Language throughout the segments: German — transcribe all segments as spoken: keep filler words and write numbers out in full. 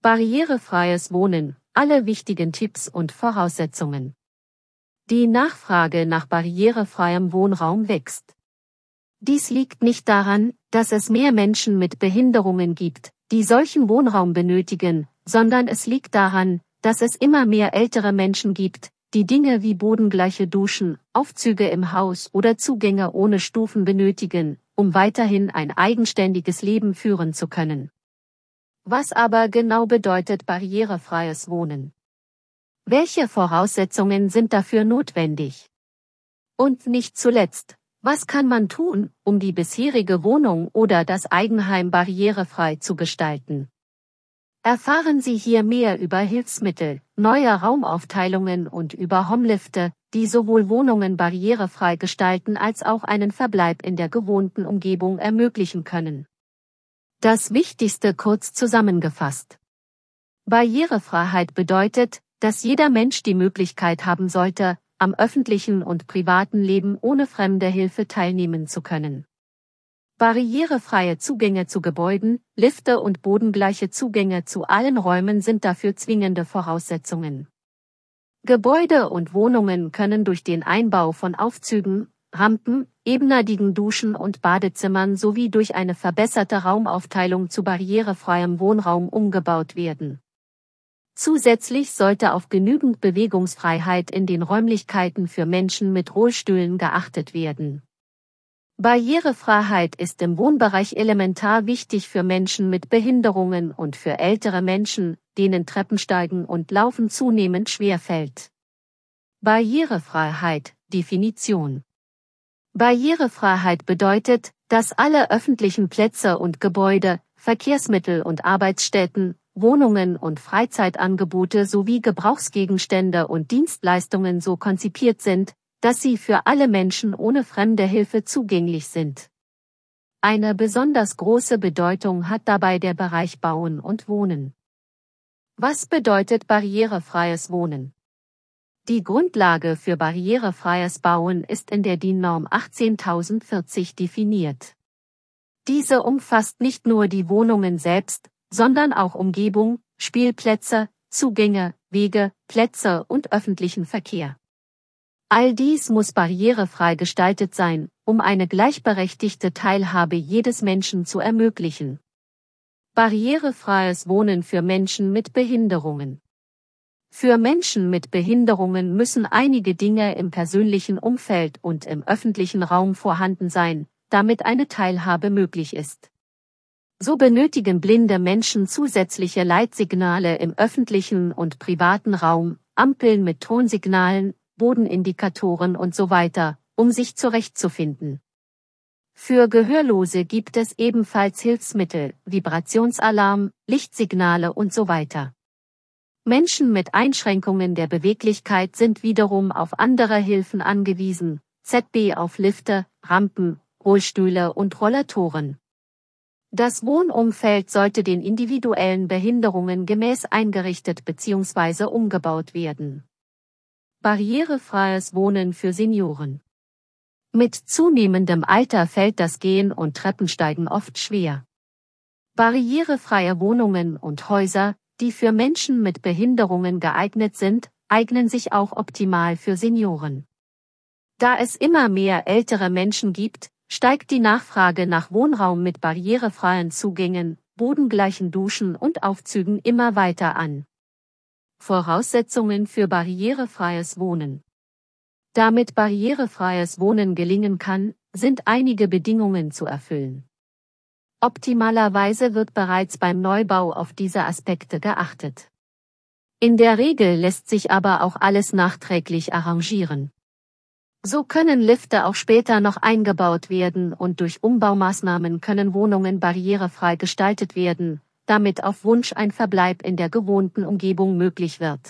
Barrierefreies Wohnen, alle wichtigen Tipps und Voraussetzungen. Die Nachfrage nach barrierefreiem Wohnraum wächst. Dies liegt nicht daran, dass es mehr Menschen mit Behinderungen gibt, die solchen Wohnraum benötigen, sondern es liegt daran, dass es immer mehr ältere Menschen gibt, die Dinge wie bodengleiche Duschen, Aufzüge im Haus oder Zugänge ohne Stufen benötigen, um weiterhin ein eigenständiges Leben führen zu können. Was aber genau bedeutet barrierefreies Wohnen? Welche Voraussetzungen sind dafür notwendig? Und nicht zuletzt, was kann man tun, um die bisherige Wohnung oder das Eigenheim barrierefrei zu gestalten? Erfahren Sie hier mehr über Hilfsmittel, neue Raumaufteilungen und über Homelifte, die sowohl Wohnungen barrierefrei gestalten als auch einen Verbleib in der gewohnten Umgebung ermöglichen können. Das Wichtigste kurz zusammengefasst. Barrierefreiheit bedeutet, dass jeder Mensch die Möglichkeit haben sollte, am öffentlichen und privaten Leben ohne fremde Hilfe teilnehmen zu können. Barrierefreie Zugänge zu Gebäuden, Lifte und bodengleiche Zugänge zu allen Räumen sind dafür zwingende Voraussetzungen. Gebäude und Wohnungen können durch den Einbau von Aufzügen, Rampen, ebenerdigen Duschen und Badezimmern sowie durch eine verbesserte Raumaufteilung zu barrierefreiem Wohnraum umgebaut werden. Zusätzlich sollte auf genügend Bewegungsfreiheit in den Räumlichkeiten für Menschen mit Rollstühlen geachtet werden. Barrierefreiheit ist im Wohnbereich elementar wichtig für Menschen mit Behinderungen und für ältere Menschen, denen Treppensteigen und Laufen zunehmend schwerfällt. Barrierefreiheit, Definition. Barrierefreiheit bedeutet, dass alle öffentlichen Plätze und Gebäude, Verkehrsmittel und Arbeitsstätten, Wohnungen und Freizeitangebote sowie Gebrauchsgegenstände und Dienstleistungen so konzipiert sind, dass sie für alle Menschen ohne fremde Hilfe zugänglich sind. Eine besonders große Bedeutung hat dabei der Bereich Bauen und Wohnen. Was bedeutet barrierefreies Wohnen? Die Grundlage für barrierefreies Bauen ist in der D I N-Norm achtzehntausendzvierzig definiert. Diese umfasst nicht nur die Wohnungen selbst, sondern auch Umgebung, Spielplätze, Zugänge, Wege, Plätze und öffentlichen Verkehr. All dies muss barrierefrei gestaltet sein, um eine gleichberechtigte Teilhabe jedes Menschen zu ermöglichen. Barrierefreies Wohnen für Menschen mit Behinderungen. Für Menschen mit Behinderungen müssen einige Dinge im persönlichen Umfeld und im öffentlichen Raum vorhanden sein, damit eine Teilhabe möglich ist. So benötigen blinde Menschen zusätzliche Leitsignale im öffentlichen und privaten Raum, Ampeln mit Tonsignalen, Bodenindikatoren und so weiter, um sich zurechtzufinden. Für Gehörlose gibt es ebenfalls Hilfsmittel, Vibrationsalarm, Lichtsignale und so weiter. Menschen mit Einschränkungen der Beweglichkeit sind wiederum auf andere Hilfen angewiesen, Z B auf Lifte, Rampen, Rollstühle und Rollatoren. Das Wohnumfeld sollte den individuellen Behinderungen gemäß eingerichtet bzw. umgebaut werden. Barrierefreies Wohnen für Senioren. Mit zunehmendem Alter fällt das Gehen und Treppensteigen oft schwer. Barrierefreie Wohnungen und Häuser, die für Menschen mit Behinderungen geeignet sind, eignen sich auch optimal für Senioren. Da es immer mehr ältere Menschen gibt, steigt die Nachfrage nach Wohnraum mit barrierefreien Zugängen, bodengleichen Duschen und Aufzügen immer weiter an. Voraussetzungen für barrierefreies Wohnen. Damit barrierefreies Wohnen gelingen kann, sind einige Bedingungen zu erfüllen. Optimalerweise wird bereits beim Neubau auf diese Aspekte geachtet. In der Regel lässt sich aber auch alles nachträglich arrangieren. So können Lifte auch später noch eingebaut werden und durch Umbaumaßnahmen können Wohnungen barrierefrei gestaltet werden, damit auf Wunsch ein Verbleib in der gewohnten Umgebung möglich wird.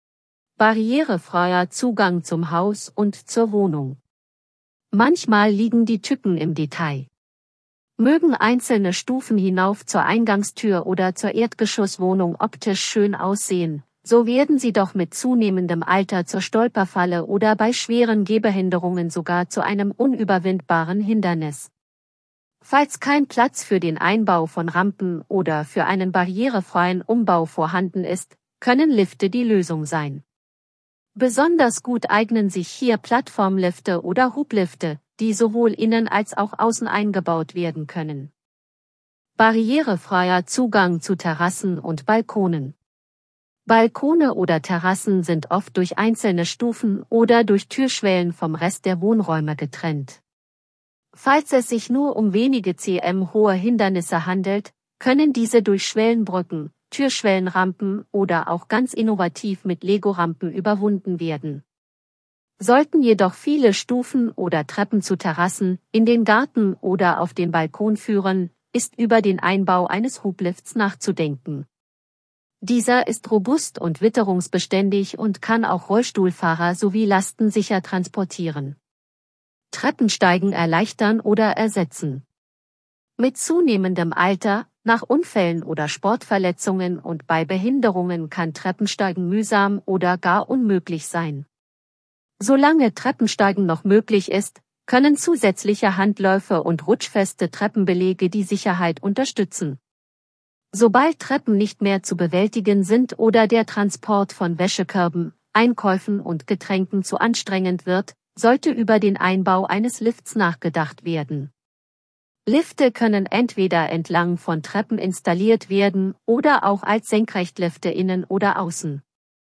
Barrierefreier Zugang zum Haus und zur Wohnung. Manchmal liegen die Tücken im Detail. Mögen einzelne Stufen hinauf zur Eingangstür oder zur Erdgeschosswohnung optisch schön aussehen, so werden sie doch mit zunehmendem Alter zur Stolperfalle oder bei schweren Gehbehinderungen sogar zu einem unüberwindbaren Hindernis. Falls kein Platz für den Einbau von Rampen oder für einen barrierefreien Umbau vorhanden ist, können Lifte die Lösung sein. Besonders gut eignen sich hier Plattformlifte oder Hublifte, die sowohl innen als auch außen eingebaut werden können. Barrierefreier Zugang zu Terrassen und Balkonen. Balkone oder Terrassen sind oft durch einzelne Stufen oder durch Türschwellen vom Rest der Wohnräume getrennt. Falls es sich nur um wenige cm hohe Hindernisse handelt, können diese durch Schwellenbrücken, Türschwellenrampen oder auch ganz innovativ mit Lego-Rampen überwunden werden. Sollten jedoch viele Stufen oder Treppen zu Terrassen, in den Garten oder auf den Balkon führen, ist über den Einbau eines Hublifts nachzudenken. Dieser ist robust und witterungsbeständig und kann auch Rollstuhlfahrer sowie Lasten sicher transportieren. Treppensteigen erleichtern oder ersetzen. Mit zunehmendem Alter, nach Unfällen oder Sportverletzungen und bei Behinderungen kann Treppensteigen mühsam oder gar unmöglich sein. Solange Treppensteigen noch möglich ist, können zusätzliche Handläufe und rutschfeste Treppenbelege die Sicherheit unterstützen. Sobald Treppen nicht mehr zu bewältigen sind oder der Transport von Wäschekörben, Einkäufen und Getränken zu anstrengend wird, sollte über den Einbau eines Lifts nachgedacht werden. Lifte können entweder entlang von Treppen installiert werden oder auch als Senkrechtlifte innen oder außen.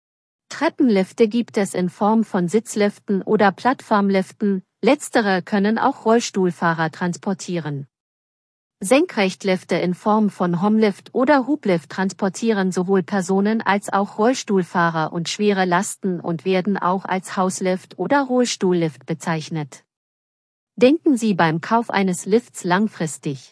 Treppenlifte gibt es in Form von Sitzliften oder Plattformliften, letztere können auch Rollstuhlfahrer transportieren. Senkrechtlifte in Form von Homlift oder Hublift transportieren sowohl Personen als auch Rollstuhlfahrer und schwere Lasten und werden auch als Hauslift oder Rollstuhllift bezeichnet. Denken Sie beim Kauf eines Lifts langfristig.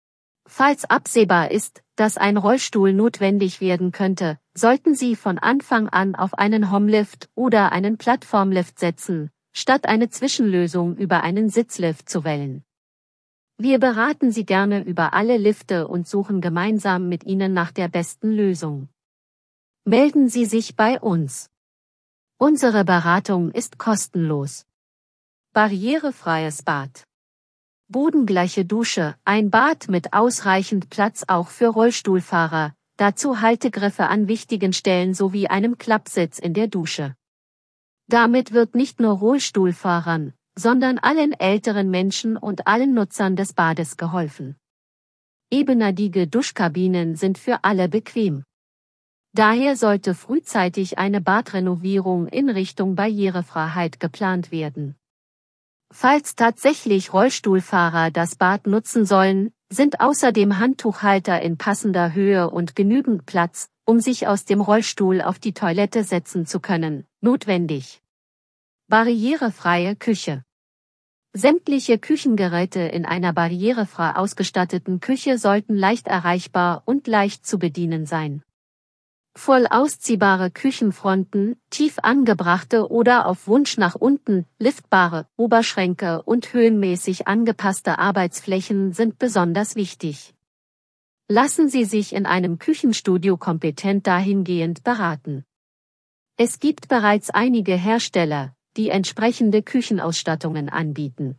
Falls absehbar ist, dass ein Rollstuhl notwendig werden könnte, sollten Sie von Anfang an auf einen Homlift oder einen Plattformlift setzen, statt eine Zwischenlösung über einen Sitzlift zu wählen. Wir beraten Sie gerne über alle Lifte und suchen gemeinsam mit Ihnen nach der besten Lösung. Melden Sie sich bei uns. Unsere Beratung ist kostenlos. Barrierefreies Bad. Bodengleiche Dusche, ein Bad mit ausreichend Platz auch für Rollstuhlfahrer, dazu Haltegriffe an wichtigen Stellen sowie einem Klappsitz in der Dusche. Damit wird nicht nur Rollstuhlfahrern, sondern allen älteren Menschen und allen Nutzern des Bades geholfen. Ebenerdige Duschkabinen sind für alle bequem. Daher sollte frühzeitig eine Badrenovierung in Richtung Barrierefreiheit geplant werden. Falls tatsächlich Rollstuhlfahrer das Bad nutzen sollen, sind außerdem Handtuchhalter in passender Höhe und genügend Platz, um sich aus dem Rollstuhl auf die Toilette setzen zu können, notwendig. Barrierefreie Küche. Sämtliche Küchengeräte in einer barrierefrei ausgestatteten Küche sollten leicht erreichbar und leicht zu bedienen sein. Voll ausziehbare Küchenfronten, tief angebrachte oder auf Wunsch nach unten liftbare Oberschränke und höhenmäßig angepasste Arbeitsflächen sind besonders wichtig. Lassen Sie sich in einem Küchenstudio kompetent dahingehend beraten. Es gibt bereits einige Hersteller, die entsprechende Küchenausstattungen anbieten.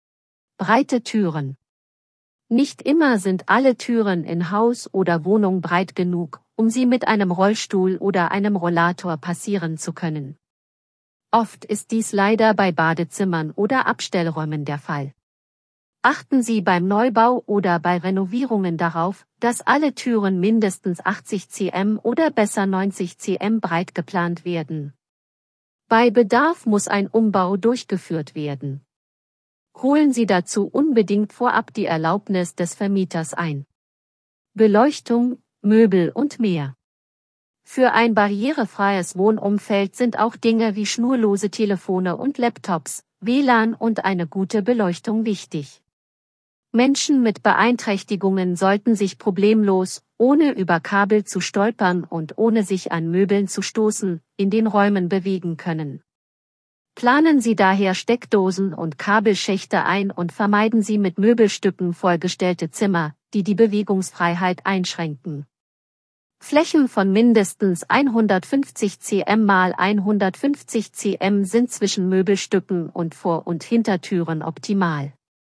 Breite Türen. Nicht immer sind alle Türen in Haus oder Wohnung breit genug, um sie mit einem Rollstuhl oder einem Rollator passieren zu können. Oft ist dies leider bei Badezimmern oder Abstellräumen der Fall. Achten Sie beim Neubau oder bei Renovierungen darauf, dass alle Türen mindestens achtzig Zentimeter oder besser neunzig Zentimeter breit geplant werden. Bei Bedarf muss ein Umbau durchgeführt werden. Holen Sie dazu unbedingt vorab die Erlaubnis des Vermieters ein. Beleuchtung, Möbel und mehr. Für ein barrierefreies Wohnumfeld sind auch Dinge wie schnurlose Telefone und Laptops, W L A N und eine gute Beleuchtung wichtig. Menschen mit Beeinträchtigungen sollten sich problemlos, ohne über Kabel zu stolpern und ohne sich an Möbeln zu stoßen, in den Räumen bewegen können. Planen Sie daher Steckdosen und Kabelschächte ein und vermeiden Sie mit Möbelstücken vollgestellte Zimmer, die die Bewegungsfreiheit einschränken. Flächen von mindestens hundertfünfzig Zentimeter mal hundertfünfzig Zentimeter sind zwischen Möbelstücken und Vor- und Hintertüren optimal.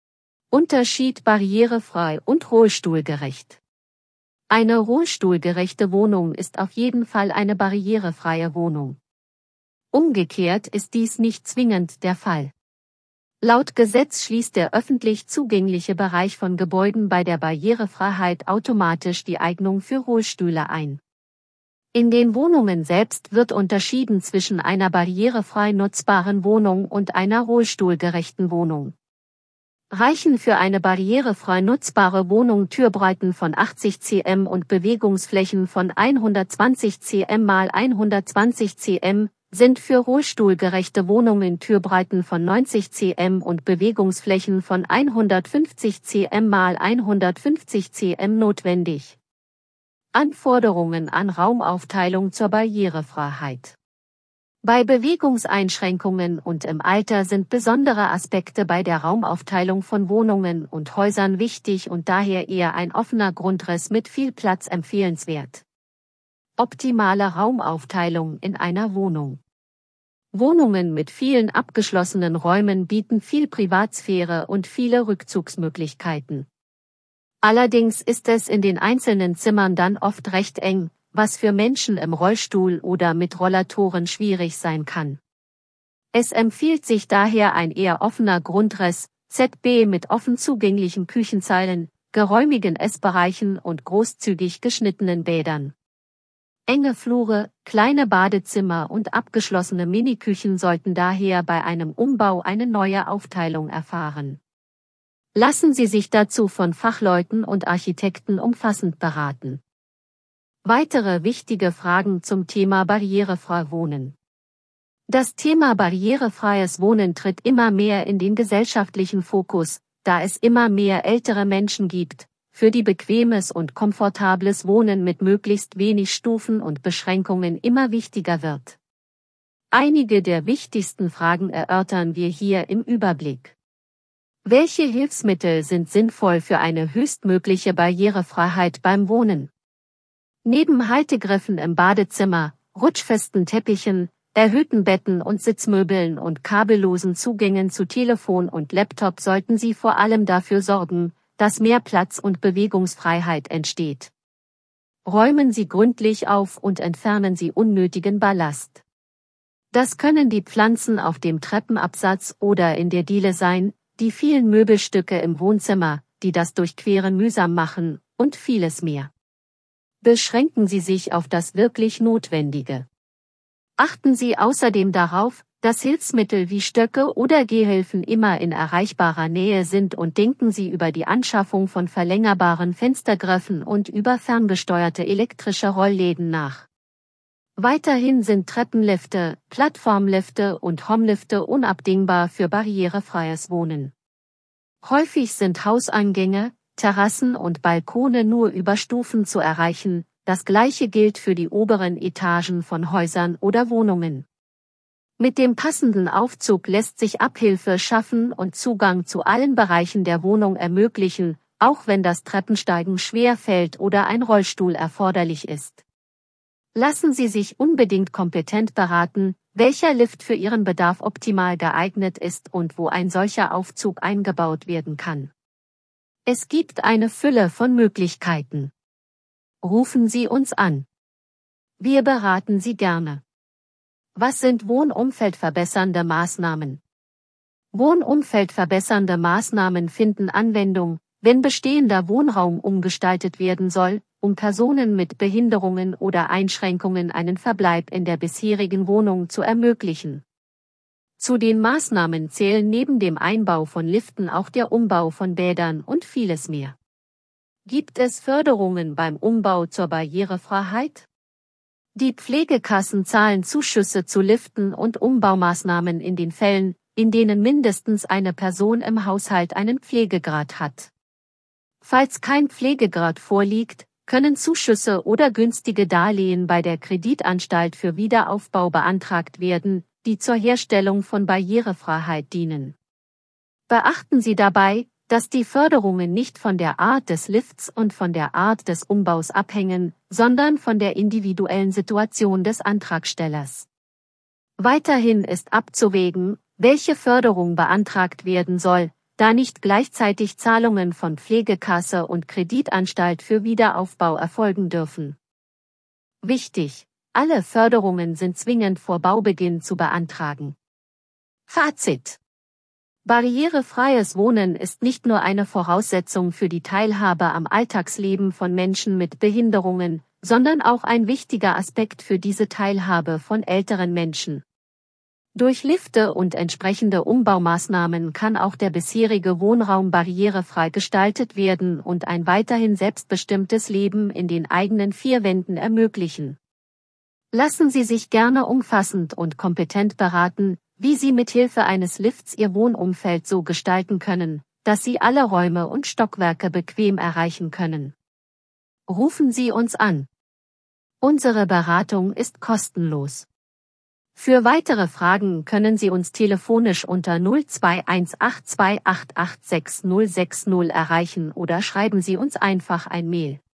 Unterschied barrierefrei und rollstuhlgerecht. Eine rollstuhlgerechte Wohnung ist auf jeden Fall eine barrierefreie Wohnung. Umgekehrt ist dies nicht zwingend der Fall. Laut Gesetz schließt der öffentlich zugängliche Bereich von Gebäuden bei der Barrierefreiheit automatisch die Eignung für Rollstühle ein. In den Wohnungen selbst wird unterschieden zwischen einer barrierefrei nutzbaren Wohnung und einer rollstuhlgerechten Wohnung. Reichen für eine barrierefrei nutzbare Wohnung Türbreiten von achtzig Zentimeter und Bewegungsflächen von hundertzwanzig Zentimeter mal hundertzwanzig Zentimeter, sind für rollstuhlgerechte Wohnungen Türbreiten von neunzig Zentimeter und Bewegungsflächen von hundertfünfzig Zentimeter mal hundertfünfzig Zentimeter notwendig. Anforderungen an Raumaufteilung zur Barrierefreiheit. Bei Bewegungseinschränkungen und im Alter sind besondere Aspekte bei der Raumaufteilung von Wohnungen und Häusern wichtig und daher eher ein offener Grundriss mit viel Platz empfehlenswert. Optimale Raumaufteilung in einer Wohnung. Wohnungen mit vielen abgeschlossenen Räumen bieten viel Privatsphäre und viele Rückzugsmöglichkeiten. Allerdings ist es in den einzelnen Zimmern dann oft recht eng, was für Menschen im Rollstuhl oder mit Rollatoren schwierig sein kann. Es empfiehlt sich daher ein eher offener Grundriss, Z B mit offen zugänglichen Küchenzeilen, geräumigen Essbereichen und großzügig geschnittenen Bädern. Enge Flure, kleine Badezimmer und abgeschlossene Miniküchen sollten daher bei einem Umbau eine neue Aufteilung erfahren. Lassen Sie sich dazu von Fachleuten und Architekten umfassend beraten. Weitere wichtige Fragen zum Thema barrierefrei Wohnen. Das Thema barrierefreies Wohnen tritt immer mehr in den gesellschaftlichen Fokus, da es immer mehr ältere Menschen gibt, für die bequemes und komfortables Wohnen mit möglichst wenig Stufen und Beschränkungen immer wichtiger wird. Einige der wichtigsten Fragen erörtern wir hier im Überblick. Welche Hilfsmittel sind sinnvoll für eine höchstmögliche Barrierefreiheit beim Wohnen? Neben Haltegriffen im Badezimmer, rutschfesten Teppichen, erhöhten Betten und Sitzmöbeln und kabellosen Zugängen zu Telefon und Laptop sollten Sie vor allem dafür sorgen, dass mehr Platz und Bewegungsfreiheit entsteht. Räumen Sie gründlich auf und entfernen Sie unnötigen Ballast. Das können die Pflanzen auf dem Treppenabsatz oder in der Diele sein, die vielen Möbelstücke im Wohnzimmer, die das Durchqueren mühsam machen, und vieles mehr. Beschränken Sie sich auf das wirklich Notwendige. Achten Sie außerdem darauf, dass Hilfsmittel wie Stöcke oder Gehhilfen immer in erreichbarer Nähe sind und denken Sie über die Anschaffung von verlängerbaren Fenstergriffen und über ferngesteuerte elektrische Rollläden nach. Weiterhin sind Treppenlifte, Plattformlifte und Homlifte unabdingbar für barrierefreies Wohnen. Häufig sind Hauseingänge, Terrassen und Balkone nur über Stufen zu erreichen, das gleiche gilt für die oberen Etagen von Häusern oder Wohnungen. Mit dem passenden Aufzug lässt sich Abhilfe schaffen und Zugang zu allen Bereichen der Wohnung ermöglichen, auch wenn das Treppensteigen schwer fällt oder ein Rollstuhl erforderlich ist. Lassen Sie sich unbedingt kompetent beraten, welcher Lift für Ihren Bedarf optimal geeignet ist und wo ein solcher Aufzug eingebaut werden kann. Es gibt eine Fülle von Möglichkeiten. Rufen Sie uns an. Wir beraten Sie gerne. Was sind wohnumfeldverbessernde Maßnahmen? Wohnumfeldverbessernde Maßnahmen finden Anwendung, wenn bestehender Wohnraum umgestaltet werden soll, um Personen mit Behinderungen oder Einschränkungen einen Verbleib in der bisherigen Wohnung zu ermöglichen. Zu den Maßnahmen zählen neben dem Einbau von Liften auch der Umbau von Bädern und vieles mehr. Gibt es Förderungen beim Umbau zur Barrierefreiheit? Die Pflegekassen zahlen Zuschüsse zu Liften und Umbaumaßnahmen in den Fällen, in denen mindestens eine Person im Haushalt einen Pflegegrad hat. Falls kein Pflegegrad vorliegt, können Zuschüsse oder günstige Darlehen bei der Kreditanstalt für Wiederaufbau beantragt werden, die zur Herstellung von Barrierefreiheit dienen. Beachten Sie dabei, dass die Förderungen nicht von der Art des Lifts und von der Art des Umbaus abhängen, sondern von der individuellen Situation des Antragstellers. Weiterhin ist abzuwägen, welche Förderung beantragt werden soll, da nicht gleichzeitig Zahlungen von Pflegekasse und Kreditanstalt für Wiederaufbau erfolgen dürfen. Wichtig: Alle Förderungen sind zwingend vor Baubeginn zu beantragen. Fazit: Barrierefreies Wohnen ist nicht nur eine Voraussetzung für die Teilhabe am Alltagsleben von Menschen mit Behinderungen, sondern auch ein wichtiger Aspekt für diese Teilhabe von älteren Menschen. Durch Lifte und entsprechende Umbaumaßnahmen kann auch der bisherige Wohnraum barrierefrei gestaltet werden und ein weiterhin selbstbestimmtes Leben in den eigenen vier Wänden ermöglichen. Lassen Sie sich gerne umfassend und kompetent beraten, wie Sie mithilfe eines Lifts Ihr Wohnumfeld so gestalten können, dass Sie alle Räume und Stockwerke bequem erreichen können. Rufen Sie uns an. Unsere Beratung ist kostenlos. Für weitere Fragen können Sie uns telefonisch unter null zwei eins acht zwei acht acht sechs null sechs null erreichen oder schreiben Sie uns einfach ein Mail.